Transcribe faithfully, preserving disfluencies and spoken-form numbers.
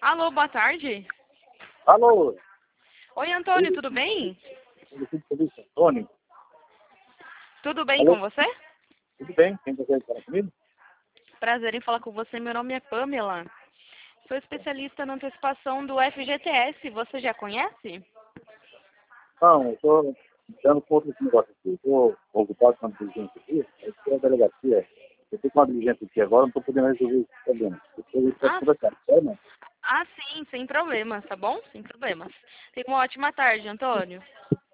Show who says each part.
Speaker 1: Alô, boa tarde.
Speaker 2: Alô,
Speaker 1: Oi, Antônio, tudo bem?
Speaker 2: Tony.
Speaker 1: Tudo bem
Speaker 2: Alô,
Speaker 1: com você?
Speaker 2: tudo bem? Quem você falar comigo?
Speaker 1: Prazer em falar com você. Meu nome é Pamela. Sou especialista na antecipação do F G T S. Você já conhece?
Speaker 2: Não, eu estou dando com outro negócio aqui. Estou ocupado com uma diligência aqui. Eu estou na delegacia. Eu estou com uma diligência aqui agora, não estou podendo resolver esse problema. Depois a gente pode
Speaker 1: Ah,
Speaker 2: conversar, sério, não?
Speaker 1: ah, sim, sem problemas, tá bom? Sem problemas. Tenha uma ótima tarde, Antônio.